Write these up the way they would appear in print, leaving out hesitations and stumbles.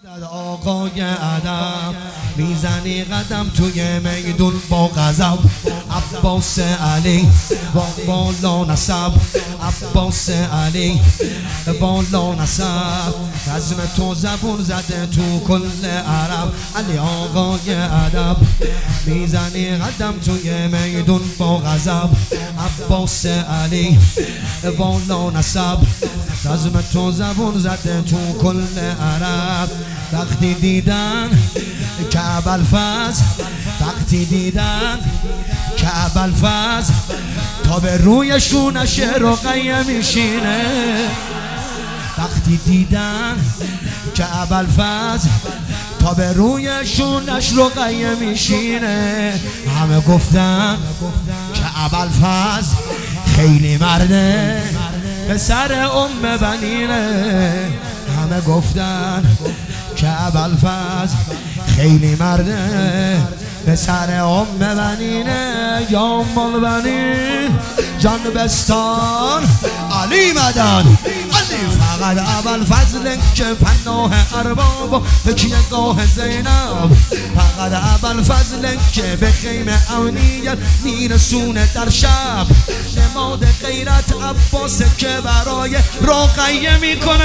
آقای ادب میزنی قدم توی میدون با غضب. عباس علی با بالا نسب، عباس علی بالا نسب، رزم تو زبون زده تو کل عرب. علی آقای ادب میزنی قدم توی میدون با غضب. عباس علی بالا نسب، رزم تو زبون زده تو کل عرب. وقتی دیدن کعب الفز، وقتی دیدن کعب الفز، تا به روی شونش رقیه میشینه. وقتی دیدن کعب الفز، تا به روی شونش رقیه میشینه. همه گفتن کعب الفز خیلی مرده، به سر ام بنینه. همه گفتن کعب الفز خیلی مرده، به سر ام بنینه. یا ام البنین جان بستان علی مدن. علی فقط ابوالفضل که پناه ارباب تکیهگاه زینب، فقط ابوالفضل که به خیمه امنیت میرسونه در شب. نماد غیرت عباس که برای رقیه میکنه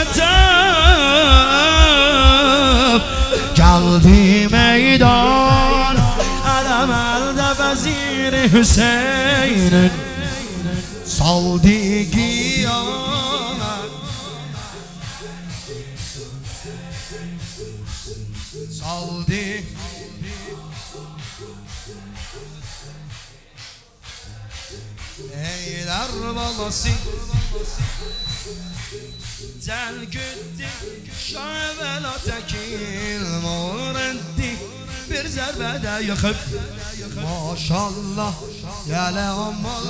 تب. جلدی میدان علم الدوزیر حسین، سالدیگی آمد سالدی. ey در balası del gütti şavel atekil morendi bir zerbede yıkıp maşallah ya le ammal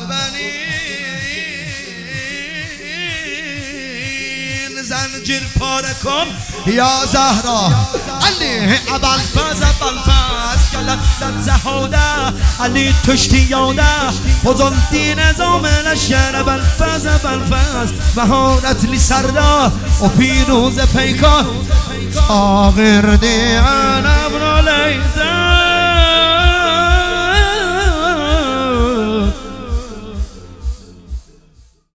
benin zincir pare kن ya Zahra. علی ابوالفضل ابوالفضل گلت زهاده، علی تشتی یاده فضل دین نظام لشکر. ابوالفضل ابوالفضل مهارت لی سرده و پیروز پیکار. آغر دی انا ابن لیده